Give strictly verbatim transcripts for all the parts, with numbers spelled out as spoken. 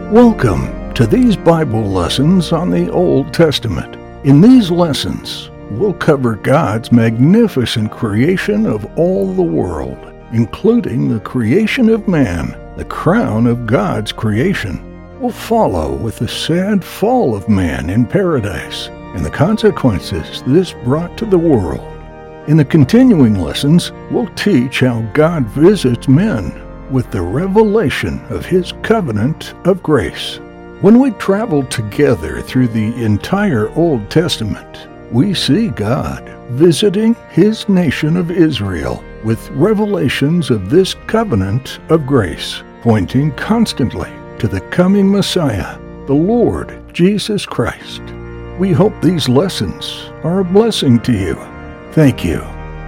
Welcome to these Bible lessons on the Old Testament. In these lessons, we'll cover God's magnificent creation of all the world, including the creation of man, the crown of God's creation. We'll follow with the sad fall of man in paradise and the consequences this brought to the world. In the continuing lessons, we'll teach how God visits men with the revelation of His covenant of grace. When we travel together through the entire Old Testament, we see God visiting His nation of Israel with revelations of this covenant of grace, pointing constantly to the coming Messiah, the Lord Jesus Christ. We hope these lessons are a blessing to you. Thank you.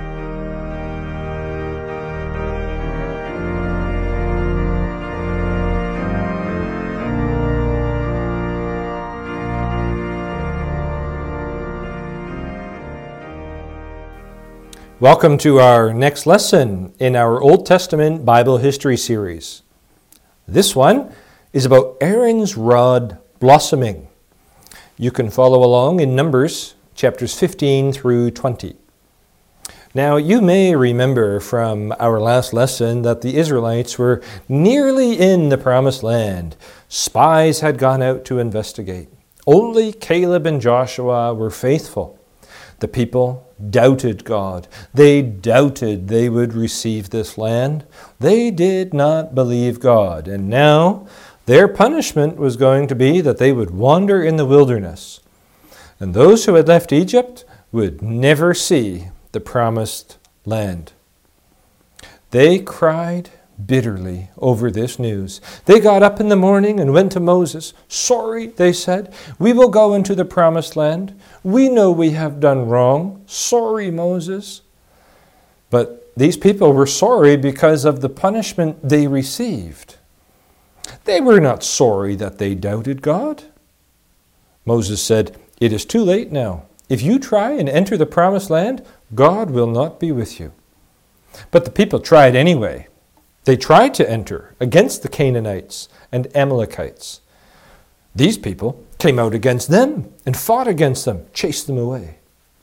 Welcome to our next lesson in our Old Testament Bible history series. This one is about Aaron's rod blossoming. You can follow along in Numbers chapters fifteen through twenty. Now, you may remember from our last lesson that the Israelites were nearly in the Promised Land. Spies had gone out to investigate. Only Caleb and Joshua were faithful. The people doubted God. They doubted they would receive this land. They did not believe God. And now their punishment was going to be that they would wander in the wilderness. And those who had left Egypt would never see the promised land. They cried bitterly over this news. They got up in the morning and went to Moses. Sorry, they said, we will go into the promised land. We know we have done wrong. Sorry, Moses. But these people were sorry because of the punishment they received. They were not sorry that they doubted God. Moses said, it is too late now. If you try and enter the promised land, God will not be with you. But the people tried anyway. They tried to enter against the Canaanites and Amalekites. These people came out against them and fought against them, chased them away.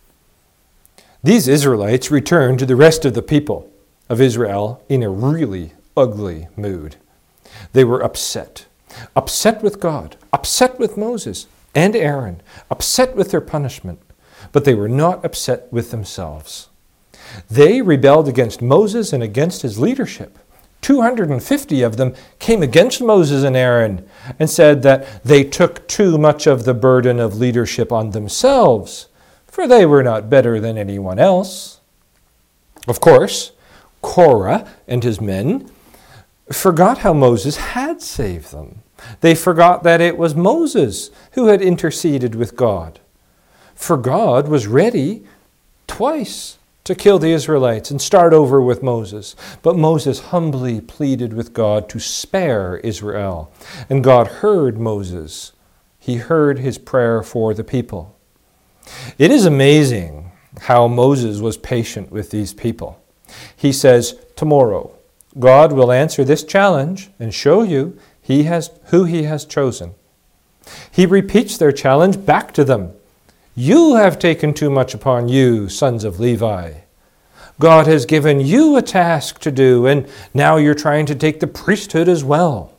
These Israelites returned to the rest of the people of Israel in a really ugly mood. They were upset, upset with God, upset with Moses and Aaron, upset with their punishment, but they were not upset with themselves. They rebelled against Moses and against his leadership. two hundred fifty of them came against Moses and Aaron and said that they took too much of the burden of leadership on themselves, for they were not better than anyone else. Of course, Korah and his men forgot how Moses had saved them. They forgot that it was Moses who had interceded with God. For God was ready twice to kill the Israelites and start over with Moses. But Moses humbly pleaded with God to spare Israel. And God heard Moses. He heard his prayer for the people. It is amazing how Moses was patient with these people. He says, tomorrow, God will answer this challenge and show you he has, who he has chosen. He repeats their challenge back to them. You have taken too much upon you, sons of Levi. God has given you a task to do, and now you're trying to take the priesthood as well.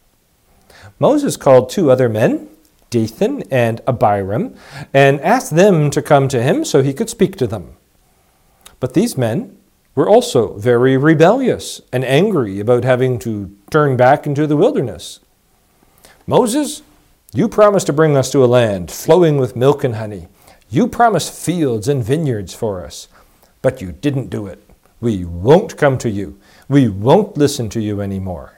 Moses called two other men, Dathan and Abiram, and asked them to come to him so he could speak to them. But these men were also very rebellious and angry about having to turn back into the wilderness. Moses, you promised to bring us to a land flowing with milk and honey. You promised fields and vineyards for us, but you didn't do it. We won't come to you. We won't listen to you anymore.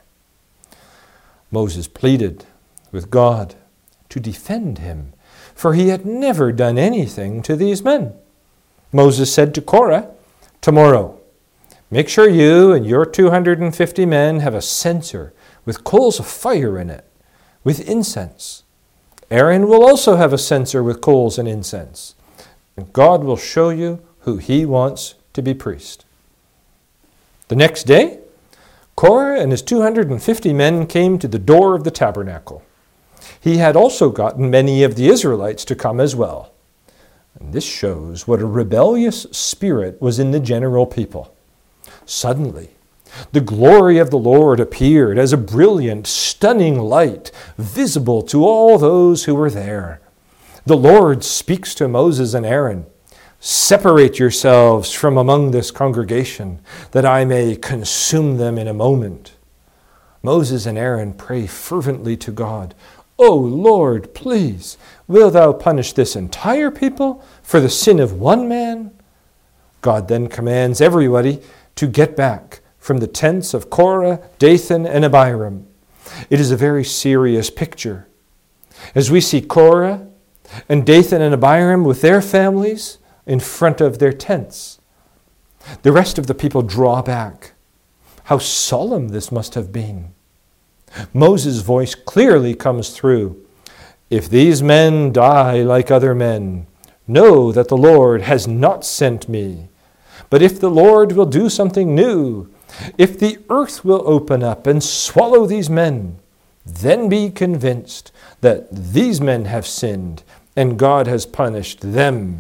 Moses pleaded with God to defend him, for he had never done anything to these men. Moses said to Korah, tomorrow, make sure you and your two hundred fifty men have a censer with coals of fire in it, with incense. Aaron will also have a censer with coals and incense. And God will show you who he wants to be priest. The next day, Korah and his two hundred fifty men came to the door of the tabernacle. he had also gotten many of the Israelites to come as well. And this shows what a rebellious spirit was in the general people. Suddenly, the glory of the Lord appeared as a brilliant, stunning light, visible to all those who were there. The Lord speaks to Moses and Aaron, "Separate yourselves from among this congregation, that I may consume them in a moment." Moses and Aaron pray fervently to God, "O Lord, please, wilt thou punish this entire people for the sin of one man?" God then commands everybody to get back from the tents of Korah, Dathan, and Abiram. It is a very serious picture. As we see Korah and Dathan and Abiram with their families in front of their tents, the rest of the people draw back. How solemn this must have been. Moses' voice clearly comes through. "If these men die like other men, know that the Lord has not sent me. But if the Lord will do something new, if the earth will open up and swallow these men, then be convinced that these men have sinned and God has punished them."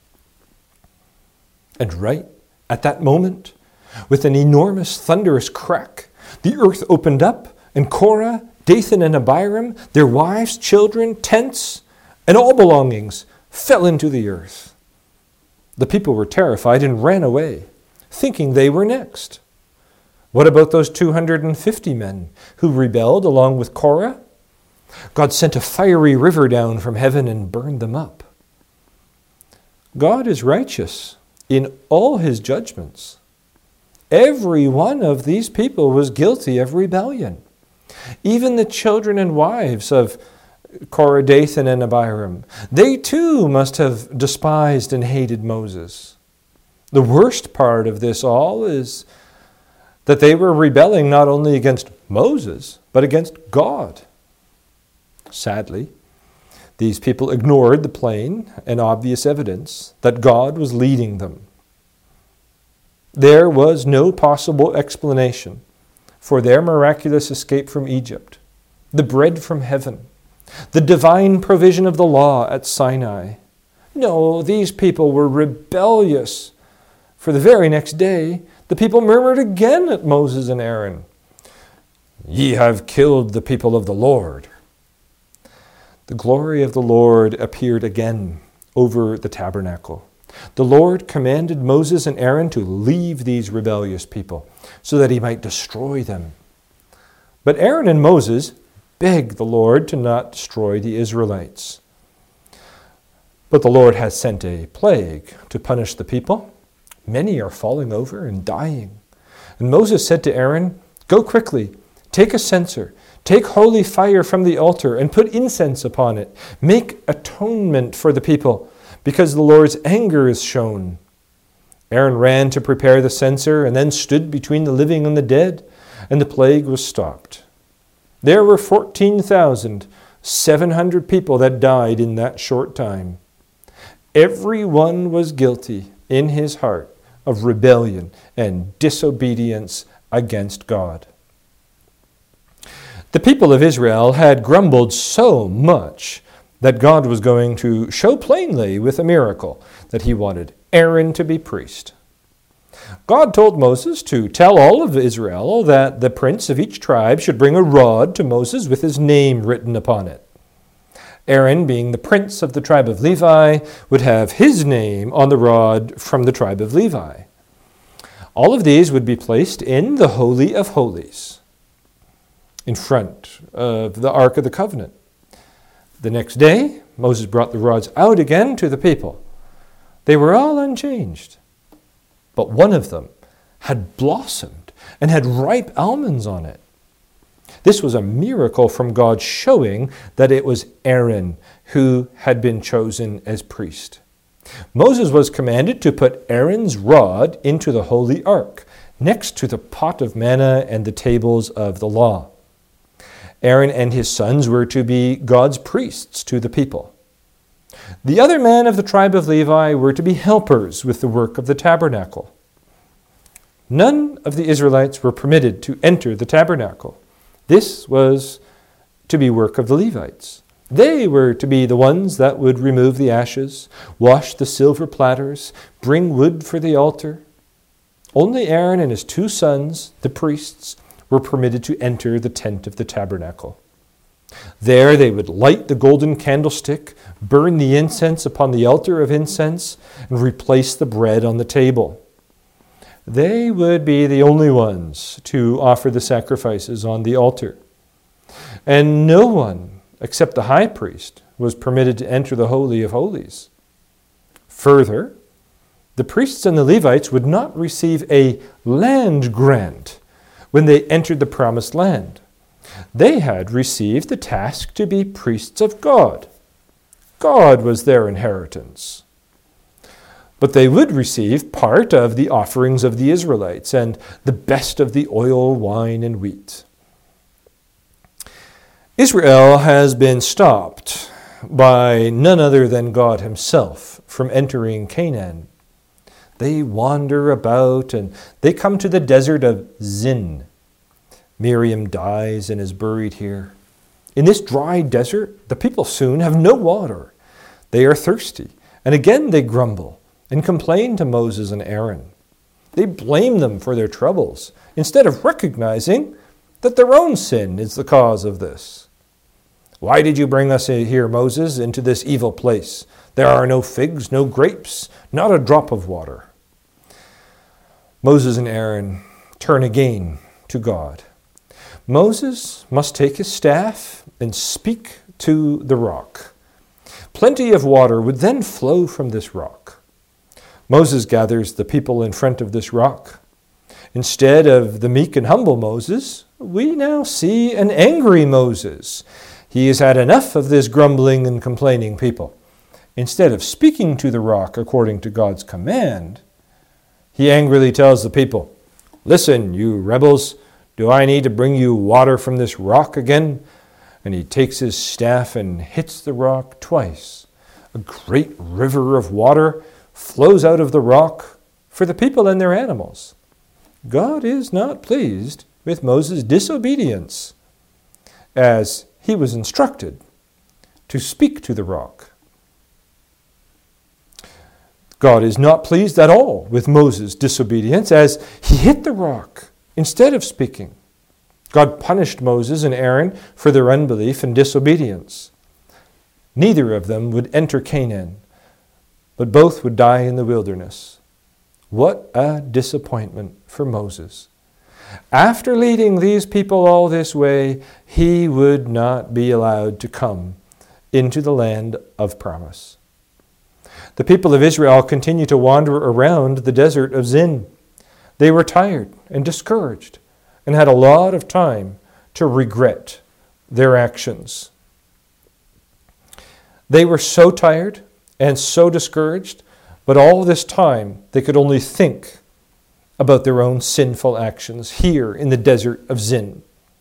And right at that moment, with an enormous thunderous crack, the earth opened up, and Korah, Dathan, and Abiram, their wives, children, tents, and all belongings fell into the earth. The people were terrified and ran away, thinking they were next. What about those two hundred fifty men who rebelled along with Korah? God sent a fiery river down from heaven and burned them up. God is righteous in all his judgments. Every one of these people was guilty of rebellion. Even the children and wives of Korah, Dathan, and Abiram, they too must have despised and hated Moses. The worst part of this all is that they were rebelling not only against Moses, but against God. Sadly, these people ignored the plain and obvious evidence that God was leading them. There was no possible explanation for their miraculous escape from Egypt, the bread from heaven, the divine provision of the law at Sinai. No, these people were rebellious. For the very next day, the people murmured again at Moses and Aaron. "Ye have killed the people of the Lord." The glory of the Lord appeared again over the tabernacle. The Lord commanded Moses and Aaron to leave these rebellious people so that he might destroy them. But Aaron and Moses begged the Lord to not destroy the Israelites. But the Lord has sent a plague to punish the people. Many are falling over and dying. And Moses said to Aaron, "Go quickly, take a censer, take holy fire from the altar and put incense upon it. Make atonement for the people, because the Lord's anger is shown." Aaron ran to prepare the censer and then stood between the living and the dead, and the plague was stopped. There were fourteen thousand seven hundred people that died in that short time. Every one was guilty in his heart of rebellion and disobedience against God. The people of Israel had grumbled so much that God was going to show plainly with a miracle that he wanted Aaron to be priest. God told Moses to tell all of Israel that the prince of each tribe should bring a rod to Moses with his name written upon it. Aaron, being the prince of the tribe of Levi, would have his name on the rod from the tribe of Levi. All of these would be placed in the Holy of Holies, in front of the Ark of the Covenant. The next day, Moses brought the rods out again to the people. They were all unchanged, but one of them had blossomed and had ripe almonds on it. This was a miracle from God, showing that it was Aaron who had been chosen as priest. Moses was commanded to put Aaron's rod into the holy ark, next to the pot of manna and the tables of the law. Aaron and his sons were to be God's priests to the people. The other men of the tribe of Levi were to be helpers with the work of the tabernacle. None of the Israelites were permitted to enter the tabernacle. This was to be work of the Levites. They were to be the ones that would remove the ashes, wash the silver platters, bring wood for the altar. Only Aaron and his two sons, the priests, were permitted to enter the tent of the tabernacle. There they would light the golden candlestick, burn the incense upon the altar of incense, and replace the bread on the table. They would be the only ones to offer the sacrifices on the altar. And no one, except the high priest, was permitted to enter the Holy of Holies. Further, the priests and the Levites would not receive a land grant when they entered the promised land. They had received the task to be priests of God. God was their inheritance. But they would receive part of the offerings of the Israelites and the best of the oil, wine, and wheat. Israel has been stopped by none other than God himself from entering Canaan. They wander about and they come to the desert of Zin. Miriam dies and is buried here. In this dry desert, the people soon have no water. They are thirsty, and again they grumble and complain to Moses and Aaron. They blame them for their troubles, instead of recognizing that their own sin is the cause of this. Why did you bring us here, Moses, into this evil place? There are no figs, no grapes, not a drop of water. Moses and Aaron turn again to God. Moses must take his staff and speak to the rock. Plenty of water would then flow from this rock. Moses gathers the people in front of this rock. Instead of the meek and humble Moses, we now see an angry Moses. He has had enough of this grumbling and complaining people. Instead of speaking to the rock according to God's command, he angrily tells the people, "Listen, you rebels, do I need to bring you water from this rock again?" And he takes his staff and hits the rock twice. A great river of water flows out of the rock for the people and their animals. God is not pleased with Moses' disobedience, as he was instructed to speak to the rock. God is not pleased at all with Moses' disobedience, as he hit the rock instead of speaking. God punished Moses and Aaron for their unbelief and disobedience. Neither of them would enter Canaan, but both would die in the wilderness. What a disappointment for Moses. After leading these people all this way, he would not be allowed to come into the land of promise. The people of Israel continued to wander around the desert of Zin. They were tired and discouraged and had a lot of time to regret their actions. They were so tired and so discouraged, but all this time they could only think about their own sinful actions here in the desert of Zin.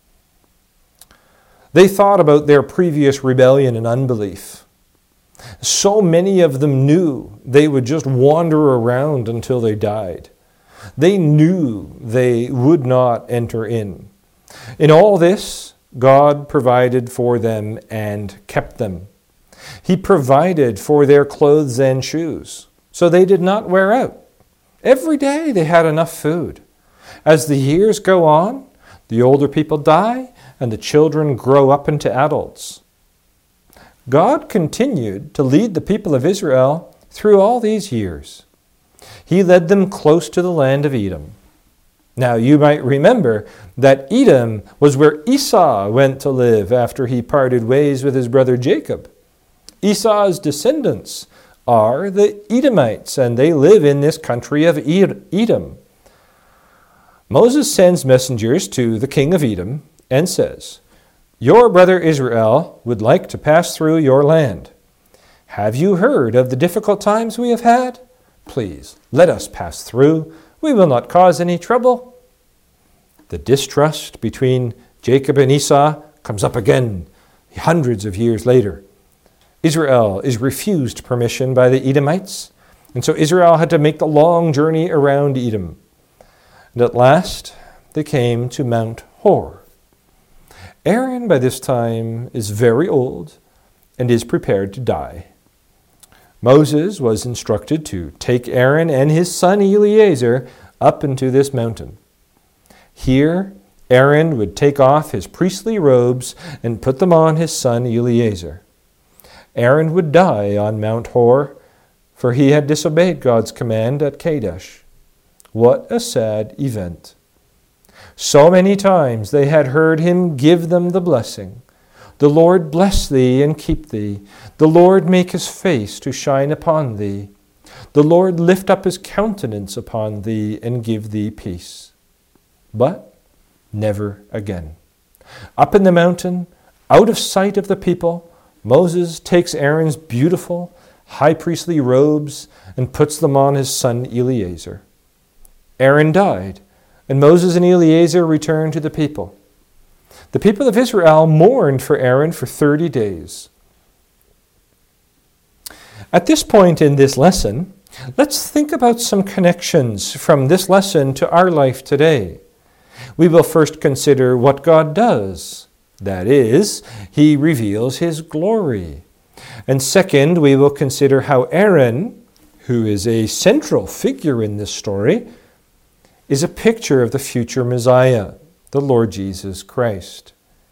They thought about their previous rebellion and unbelief. So many of them knew they would just wander around until they died. They knew they would not enter in. In all this, God provided for them and kept them. He provided for their clothes and shoes, so they did not wear out. Every day they had enough food. As the years go on, the older people die, and the children grow up into adults. God continued to lead the people of Israel through all these years. He led them close to the land of Edom. Now you might remember that Edom was where Esau went to live after he parted ways with his brother Jacob. Esau's descendants are the Edomites, and they live in this country of Edom. Moses sends messengers to the king of Edom and says, "Your brother Israel would like to pass through your land. Have you heard of the difficult times we have had? Please, let us pass through. We will not cause any trouble." The distrust between Jacob and Esau comes up again hundreds of years later. Israel is refused permission by the Edomites, and so Israel had to make the long journey around Edom. And at last, they came to Mount Hor. Aaron, by this time, is very old and is prepared to die. Moses was instructed to take Aaron and his son Eleazar up into this mountain. Here, Aaron would take off his priestly robes and put them on his son Eleazar. Aaron would die on Mount Hor, for he had disobeyed God's command at Kadesh. What a sad event. So many times they had heard him give them the blessing. The Lord bless thee and keep thee. The Lord make his face to shine upon thee. The Lord lift up his countenance upon thee and give thee peace. But never again. Up in the mountain, out of sight of the people, Moses takes Aaron's beautiful high priestly robes and puts them on his son Eleazar. Aaron died, and Moses and Eleazar returned to the people. The people of Israel mourned for Aaron for thirty days. At this point in this lesson, let's think about some connections from this lesson to our life today. We will first consider what God does. That is, he reveals his glory. And second, we will consider how Aaron, who is a central figure in this story, is a picture of the future Messiah, the Lord Jesus Christ.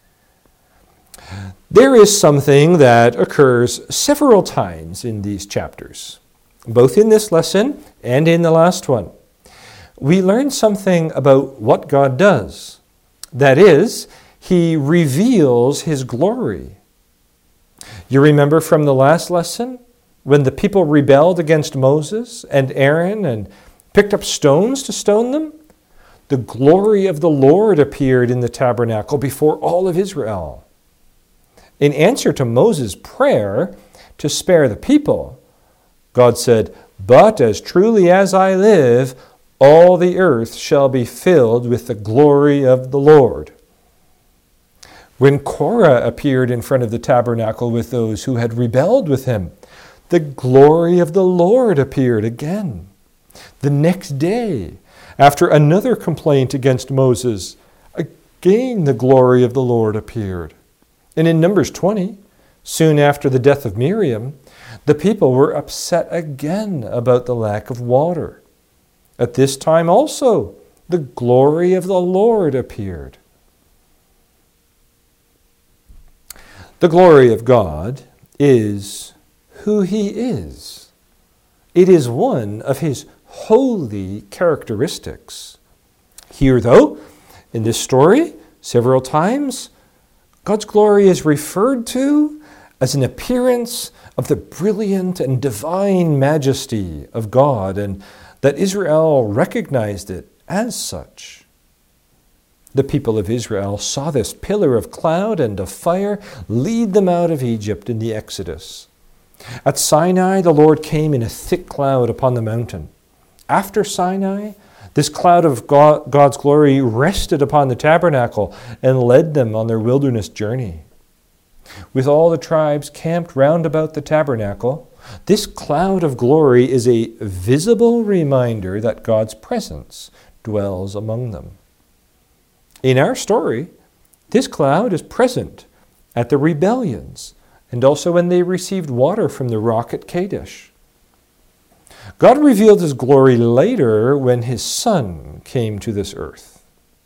There is something that occurs several times in these chapters, both in this lesson and in the last one. We learn something about what God does. That is, he reveals his glory. You remember from the last lesson when the people rebelled against Moses and Aaron and picked up stones to stone them? The glory of the Lord appeared in the tabernacle before all of Israel. In answer to Moses' prayer to spare the people, God said, "But as truly as I live, all the earth shall be filled with the glory of the Lord." When Korah appeared in front of the tabernacle with those who had rebelled with him, the glory of the Lord appeared again. The next day, after another complaint against Moses, again the glory of the Lord appeared. And in Numbers twenty, soon after the death of Miriam, the people were upset again about the lack of water. At this time also, the glory of the Lord appeared. The glory of God is who he is. It is one of his holy characteristics. Here, though, in this story, several times, God's glory is referred to as an appearance of the brilliant and divine majesty of God, and that Israel recognized it as such. The people of Israel saw this pillar of cloud and of fire lead them out of Egypt in the Exodus. At Sinai, the Lord came in a thick cloud upon the mountain. After Sinai, this cloud of God, God's glory rested upon the tabernacle and led them on their wilderness journey. With all the tribes camped round about the tabernacle, this cloud of glory is a visible reminder that God's presence dwells among them. In our story, this cloud is present at the rebellions and also when they received water from the rock at Kadesh. God revealed his glory later when his Son came to this earth.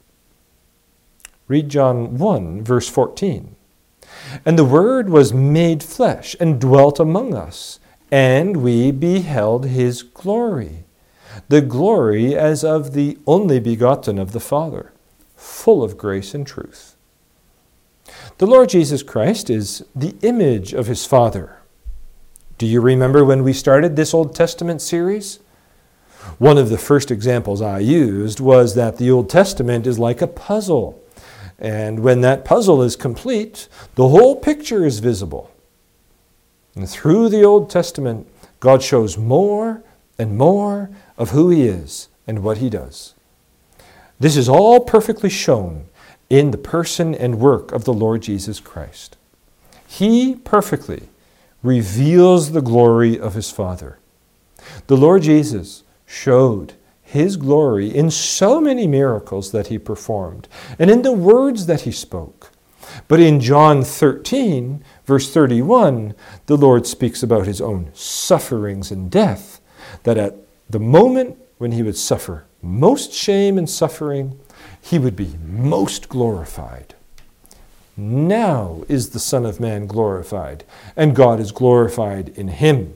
Read John one, verse fourteen. "And the Word was made flesh and dwelt among us, and we beheld his glory, the glory as of the only begotten of the Father, full of grace and truth." The Lord Jesus Christ is the image of his Father. Do you remember when we started this Old Testament series? One of the first examples I used was that the Old Testament is like a puzzle. And when that puzzle is complete, the whole picture is visible. And through the Old Testament, God shows more and more of who he is and what he does. This is all perfectly shown in the person and work of the Lord Jesus Christ. He perfectly reveals the glory of his Father. The Lord Jesus showed his glory in so many miracles that he performed and in the words that he spoke. But in John thirteen, verse thirty-one, the Lord speaks about his own sufferings and death, that at the moment when he would suffer most shame and suffering, he would be most glorified. Now is the Son of Man glorified, and God is glorified in him.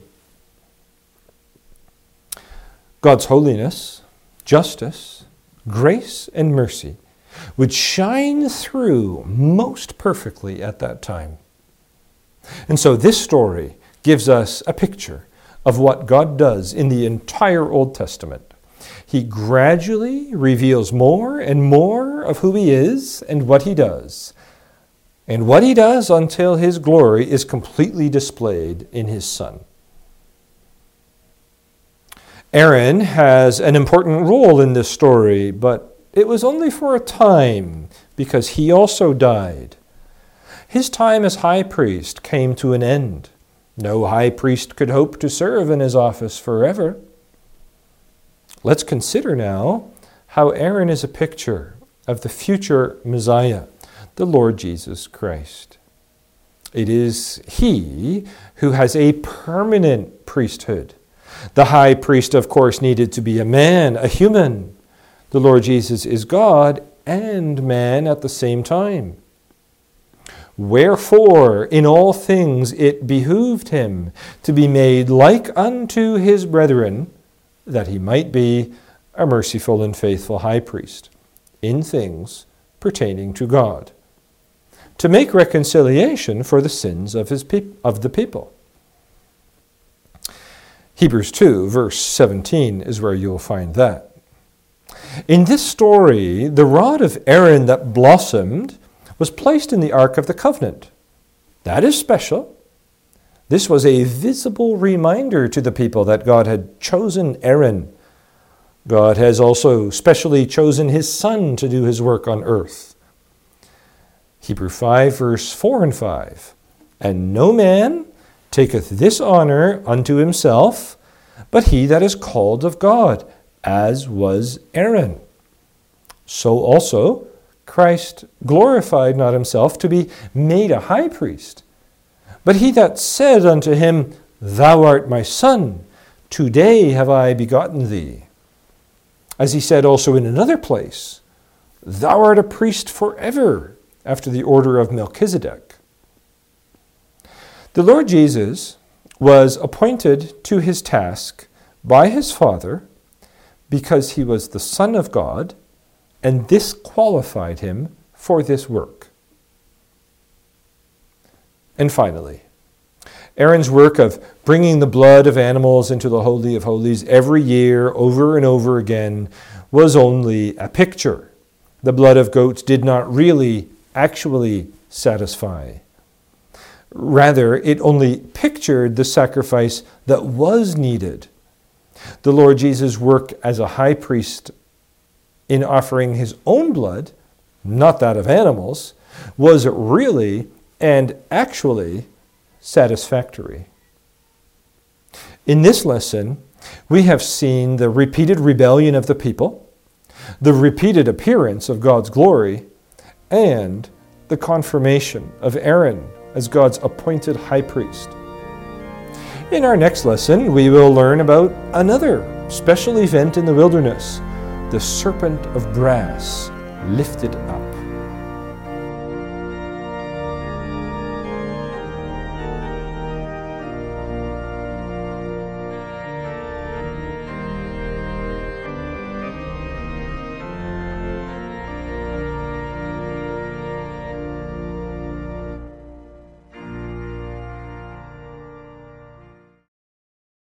God's holiness, justice, grace, and mercy would shine through most perfectly at that time. And so this story gives us a picture of what God does in the entire Old Testament. He gradually reveals more and more of who he is and what he does, and what he does until his glory is completely displayed in his Son. Aaron has an important role in this story, but it was only for a time because he also died. His time as high priest came to an end. No high priest could hope to serve in his office forever. Let's consider now how Aaron is a picture of the future Messiah, the Lord Jesus Christ. It is he who has a permanent priesthood. The high priest, of course, needed to be a man, a human. The Lord Jesus is God and man at the same time. Wherefore, in all things it behooved him to be made like unto his brethren, that he might be a merciful and faithful high priest in things pertaining to God, to make reconciliation for the sins of his peop- of the people. Hebrews two, verse seventeen is where you'll find that. In this story, the rod of Aaron that blossomed was placed in the Ark of the Covenant. That is special. This was a visible reminder to the people that God had chosen Aaron. God has also specially chosen his son to do his work on earth. Hebrews five, verse four and five. And no man taketh this honor unto himself, but he that is called of God, as was Aaron. So also Christ glorified not himself to be made a high priest, but he that said unto him, Thou art my son, today have I begotten thee. As he said also in another place, Thou art a priest forever, after the order of Melchizedek. The Lord Jesus was appointed to his task by his Father because he was the Son of God, and this qualified him for this work. And finally, Aaron's work of bringing the blood of animals into the Holy of Holies every year over and over again was only a picture. The blood of goats did not really actually satisfy. Rather, it only pictured the sacrifice that was needed. The Lord Jesus' work as a high priest in offering his own blood, not that of animals, was really and actually satisfactory. In this lesson, we have seen the repeated rebellion of the people, the repeated appearance of God's glory, and the confirmation of Aaron as God's appointed high priest. In our next lesson, we will learn about another special event in the wilderness, the serpent of brass lifted up.